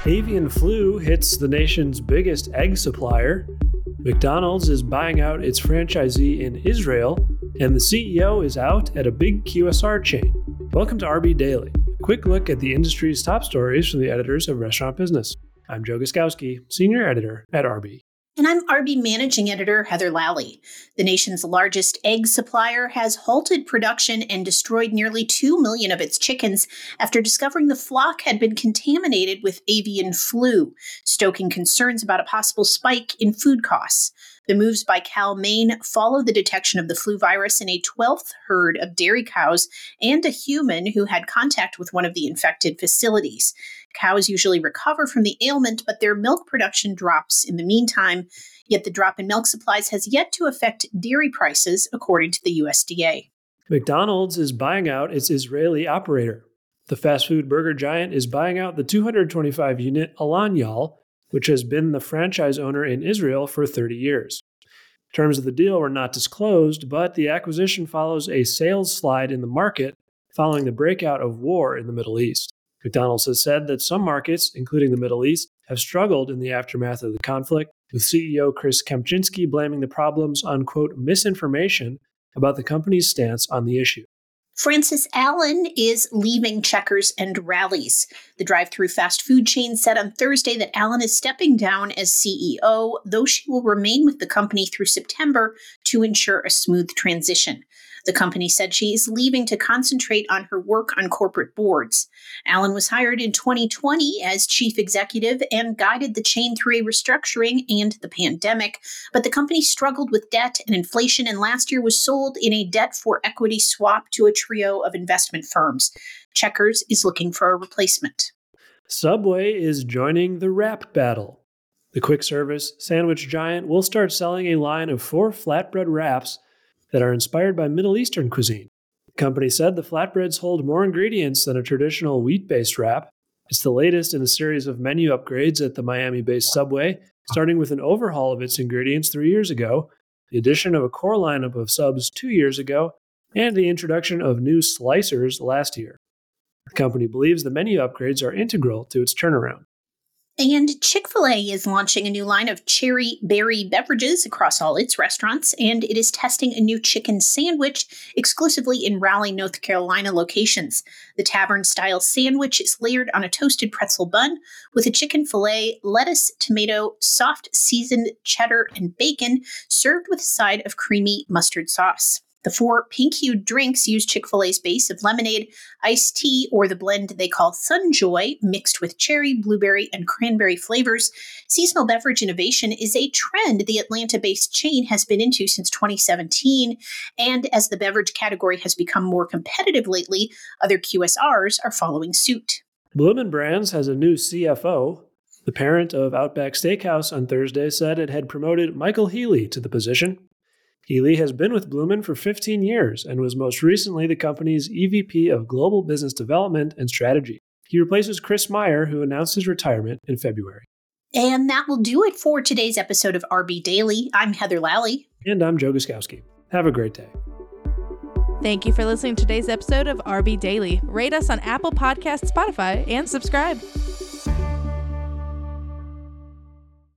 Avian flu hits the nation's biggest egg supplier. McDonald's is buying out its franchisee in Israel, and the CEO is out at a big QSR chain. Welcome to RB Daily, a quick look at the industry's top stories from the editors of Restaurant Business. I'm Joe Guskowski, Senior Editor at RB. And I'm RB Managing Editor Heather Lally. The nation's largest egg supplier has halted production and destroyed nearly 2 million of its chickens after discovering the flock had been contaminated with avian flu, stoking concerns about a possible spike in food costs. The moves by Cal-Maine follow the detection of the flu virus in a 12th herd of dairy cows and a human who had contact with one of the infected facilities. Cows usually recover from the ailment, but their milk production drops in the meantime. Yet the drop in milk supplies has yet to affect dairy prices, according to the USDA. McDonald's is buying out its Israeli operator. The fast food burger giant is buying out the 225-unit Alanyal, which has been the franchise owner in Israel for 30 years. Terms of the deal were not disclosed, but the acquisition follows a sales slide in the market following the breakout of war in the Middle East. McDonald's has said that some markets, including the Middle East, have struggled in the aftermath of the conflict, with CEO Chris Kempczinski blaming the problems on, quote, misinformation about the company's stance on the issue. Frances Allen is leaving Checkers and Rally's. The drive-through fast food chain said on Thursday that Allen is stepping down as CEO, though she will remain with the company through September to ensure a smooth transition. The company said she is leaving to concentrate on her work on corporate boards. Allen was hired in 2020 as chief executive and guided the chain through a restructuring and the pandemic, but the company struggled with debt and inflation and last year was sold in a debt-for-equity swap to a trio of investment firms. Checkers is looking for a replacement. Subway is joining the rap battle. The quick-service sandwich giant will start selling a line of 4 flatbread wraps that are inspired by Middle Eastern cuisine. The company said the flatbreads hold more ingredients than a traditional wheat-based wrap. It's the latest in a series of menu upgrades at the Miami-based Subway, starting with an overhaul of its ingredients 3 years ago, the addition of a core lineup of subs 2 years ago, and the introduction of new slicers last year. The company believes the menu upgrades are integral to its turnaround. And Chick-fil-A is launching a new line of cherry berry beverages across all its restaurants, and it is testing a new chicken sandwich exclusively in Raleigh, North Carolina locations. The tavern-style sandwich is layered on a toasted pretzel bun with a chicken fillet, lettuce, tomato, soft seasoned cheddar, and bacon, served with a side of creamy mustard sauce. The 4 pink-hued drinks use Chick-fil-A's base of lemonade, iced tea, or the blend they call Sunjoy, mixed with cherry, blueberry, and cranberry flavors. Seasonal beverage innovation is a trend the Atlanta-based chain has been into since 2017, and as the beverage category has become more competitive lately, other QSRs are following suit. Bloomin' Brands has a new CFO. The parent of Outback Steakhouse on Thursday said it had promoted Michael Healy to the position. Healy has been with Bloomin' for 15 years and was most recently the company's EVP of Global Business Development and Strategy. He replaces Chris Meyer, who announced his retirement in February. And that will do it for today's episode of RB Daily. I'm Heather Lally. And I'm Joe Guskowski. Have a great day. Thank you for listening to today's episode of RB Daily. Rate us on Apple Podcasts, Spotify, and subscribe.